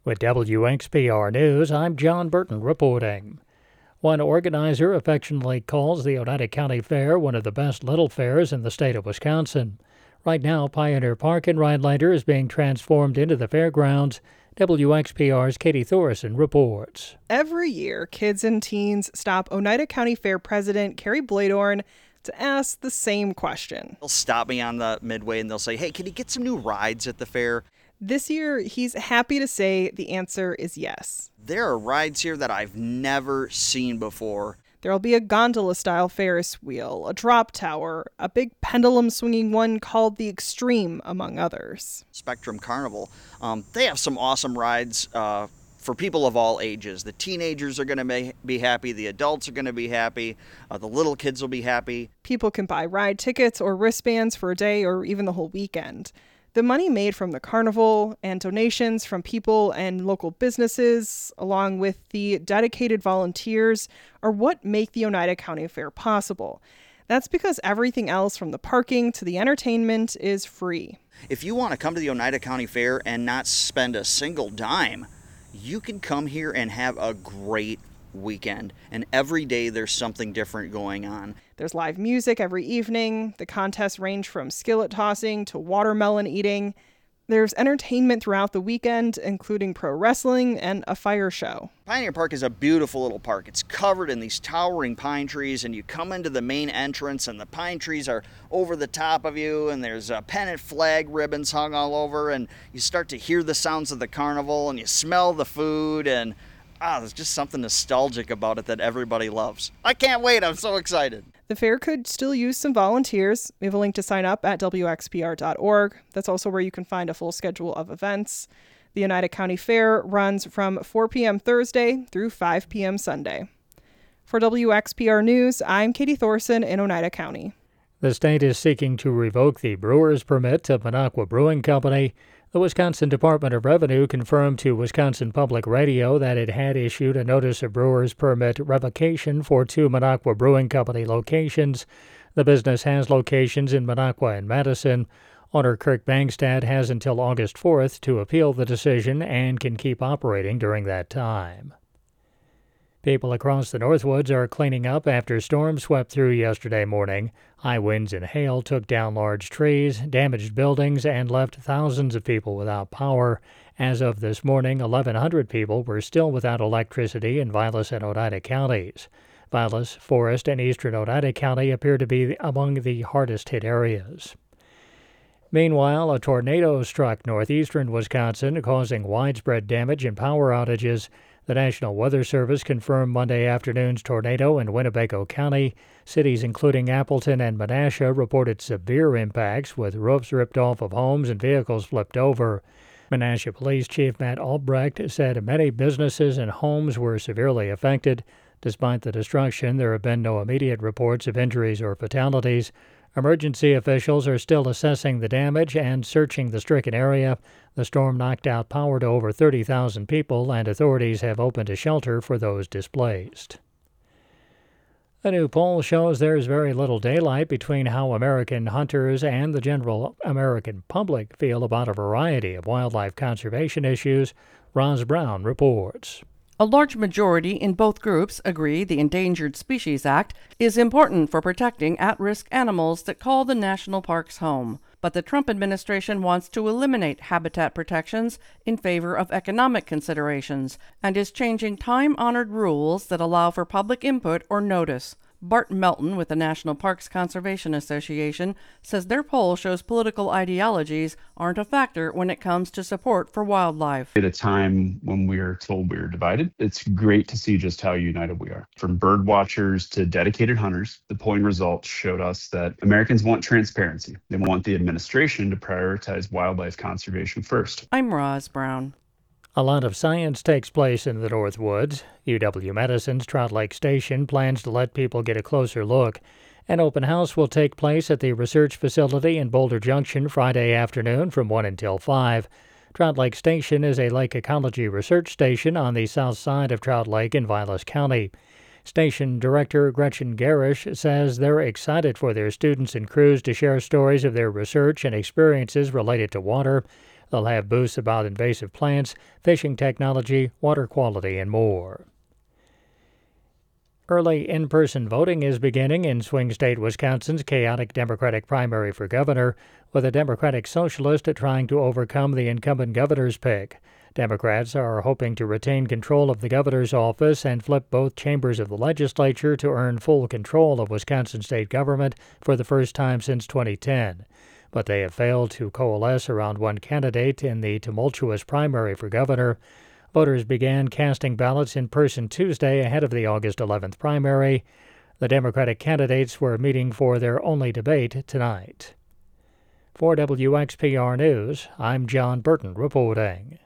With WXPR News, I'm John Burton reporting. One organizer affectionately calls the Oneida County Fair one of the best little fairs in the state of Wisconsin. Right now, Pioneer Park in Rhinelander is being transformed into the fairgrounds. WXPR's Katie Thorson reports. Every year, kids and teens stop Oneida County Fair President Carrie Bladorn to ask the same question. They'll stop me on the midway and they'll say, hey, can you get some new rides at the fair? This year, he's happy to say the answer is yes. There are rides here that I've never seen before. There'll be a gondola-style Ferris wheel, a drop tower, a big pendulum-swinging one called the Extreme, among others. Spectrum Carnival. They have some awesome rides for people of all ages. The teenagers are going to be happy. The adults are going to be happy. The little kids will be happy. People can buy ride tickets or wristbands for a day or even the whole weekend. The money made from the carnival and donations from people and local businesses, along with the dedicated volunteers, are what make the Oneida County Fair possible. That's because everything else from the parking to the entertainment is free. If you want to come to the Oneida County Fair and not spend a single dime, you can come here and have a great weekend. And every day there's something different going on. There's live music every evening. The contests range from skillet tossing to watermelon eating. There's entertainment throughout the weekend, including pro wrestling and a fire show. Pioneer Park is a beautiful little park. It's covered in these towering pine trees, and you come into the main entrance, and the pine trees are over the top of you, and there's pennant flag ribbons hung all over, and you start to hear the sounds of the carnival, and you smell the food, and there's just something nostalgic about it that everybody loves. I can't wait. I'm so excited. The fair could still use some volunteers. We have a link to sign up at WXPR.org. That's also where you can find a full schedule of events. The Oneida County Fair runs from 4 p.m. Thursday through 5 p.m. Sunday. For WXPR News, I'm Katie Thorson in Oneida County. The state is seeking to revoke the brewer's permit of Minocqua Brewing Company. The Wisconsin Department of Revenue confirmed to Wisconsin Public Radio that it had issued a notice of brewer's permit revocation for 2 Minocqua Brewing Company locations. The business has locations in Minocqua and Madison. Owner Kirk Bangstad has until August 4th to appeal the decision and can keep operating during that time. People across the Northwoods are cleaning up after storms swept through yesterday morning. High winds and hail took down large trees, damaged buildings, and left thousands of people without power. As of this morning, 1,100 people were still without electricity in Vilas and Oneida counties. Vilas, Forest, and eastern Oneida County appear to be among the hardest-hit areas. Meanwhile, a tornado struck northeastern Wisconsin, causing widespread damage and power outages. The National Weather Service confirmed Monday afternoon's tornado in Winnebago County. Cities including Appleton and Menasha reported severe impacts, with roofs ripped off of homes and vehicles flipped over. Menasha Police Chief Matt Albrecht said many businesses and homes were severely affected. Despite the destruction, there have been no immediate reports of injuries or fatalities. Emergency officials are still assessing the damage and searching the stricken area. The storm knocked out power to over 30,000 people, and authorities have opened a shelter for those displaced. A new poll shows there's very little daylight between how American hunters and the general American public feel about a variety of wildlife conservation issues. Roz Brown reports. A large majority in both groups agree the Endangered Species Act is important for protecting at-risk animals that call the national parks home. But the Trump administration wants to eliminate habitat protections in favor of economic considerations and is changing time-honored rules that allow for public input or notice. Bart Melton with the National Parks Conservation Association says their poll shows political ideologies aren't a factor when it comes to support for wildlife. At a time when we are told we are divided, it's great to see just how united we are. From bird watchers to dedicated hunters, the polling results showed us that Americans want transparency. They want the administration to prioritize wildlife conservation first. I'm Roz Brown. A lot of science takes place in the Northwoods. UW-Madison's Trout Lake Station plans to let people get a closer look. An open house will take place at the research facility in Boulder Junction Friday afternoon from 1 until 5. Trout Lake Station is a lake ecology research station on the south side of Trout Lake in Vilas County. Station Director Gretchen Garish says they're excited for their students and crews to share stories of their research and experiences related to water. They'll have booths about invasive plants, fishing technology, water quality, and more. Early in-person voting is beginning in swing state Wisconsin's chaotic Democratic primary for governor, with a Democratic socialist trying to overcome the incumbent governor's pick. Democrats are hoping to retain control of the governor's office and flip both chambers of the legislature to earn full control of Wisconsin state government for the first time since 2010. But they have failed to coalesce around one candidate in the tumultuous primary for governor. Voters began casting ballots in person Tuesday ahead of the August 11th primary. The Democratic candidates were meeting for their only debate tonight. For WXPR News, I'm John Burton reporting.